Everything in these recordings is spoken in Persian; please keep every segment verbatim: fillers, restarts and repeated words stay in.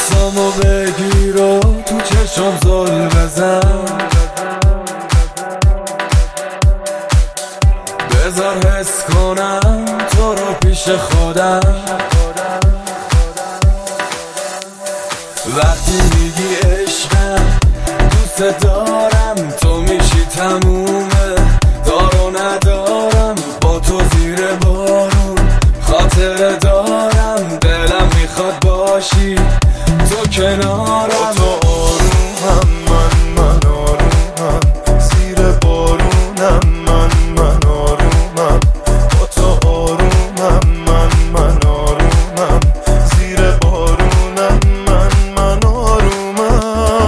دستامو بگیر و تو چشم زل بزن، بذار حس کنم تو رو پیش خودم. وقتی میگی عشقم دوست دارم، تو میشی تمومه، دار و ندارم با تو زیر بارون. خاطر دارم دلم میخواد باشی تو کنارم. تو آرومم من من آرومم، زیر بارونم من من آرومم. با تو آرومم من من آرومم، زیر بارونم من من آرومم.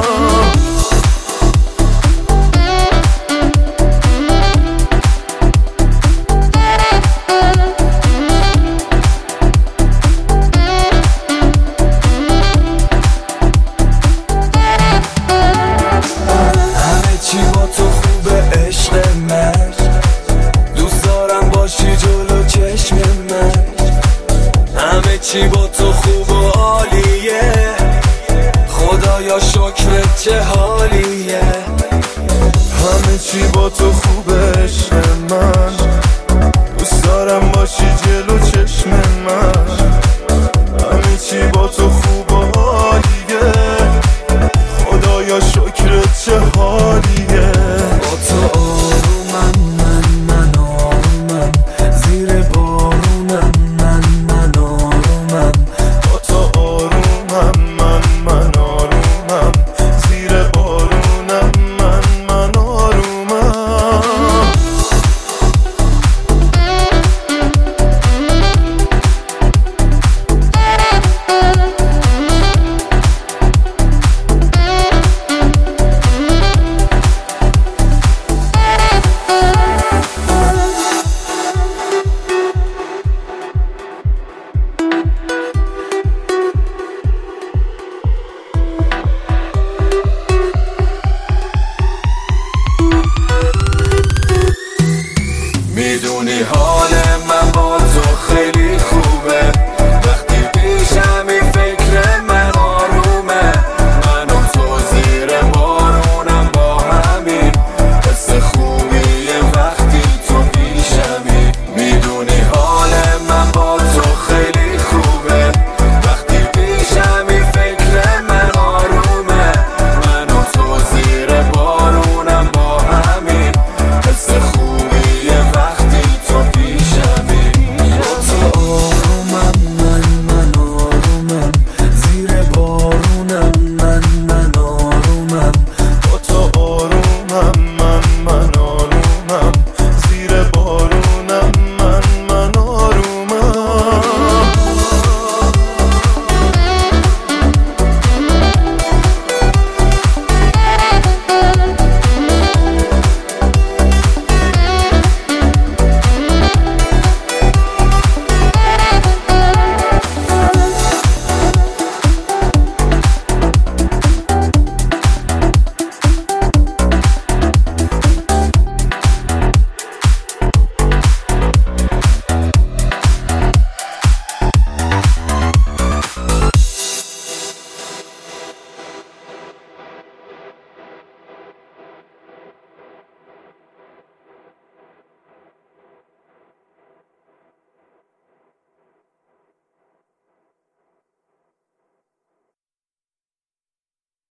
چی با تو خوبه عشق من، دوست دارم باشی جلو چشم من. همه چی با تو خوب و عالیه، خدایا شکرت چه حالیه. همه چی با تو خوبه عشق من، دوست دارم باشی جلو چشم من. همه چی با تو خوبه